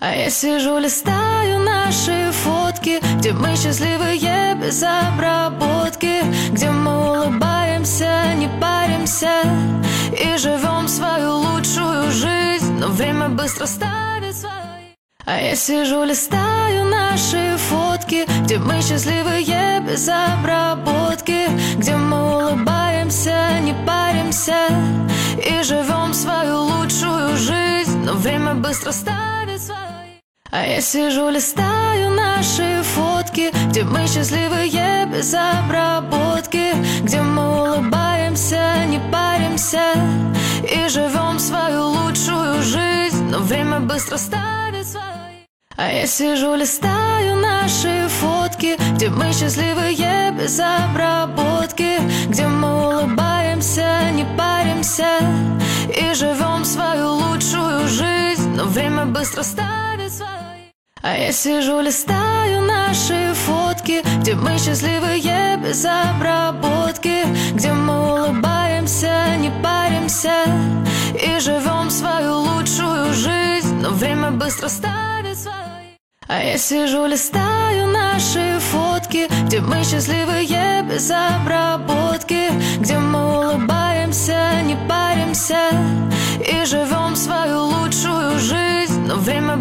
А я сижу, листаю наши фотки, где мы счастливые без обработки, где мы улыбаемся, не паримся и живем свою лучшую жизнь, но время быстро ставит свои. А я сижу, листаю наши фотки, где мы счастливые без обработки, где мы улыбаемся, не паримся и живем свою лучшую жизнь, но время быстро ставит свои. А я сижу, листаю наши фотки, где мы счастливые без обработки, где мы улыбаемся, не паримся и живем свою лучшую жизнь, но время быстро ставит свои. А я сижу, листаю наши фотки, где мы счастливые без обработки, где мы улыбаемся, не паримся и живем свою лучшую жизнь, но время быстро ставит свои. А я сижу, листаю наши фотки, где мы счастливые без обработки, где мы улыбаемся, не паримся и живем свою лучшую жизнь, но время быстро ставит свои. А я сижу, листаю наши фотки, где мы счастливые без обработки, где мы улыбаемся, не паримся и живем свою лучшую жизнь, но время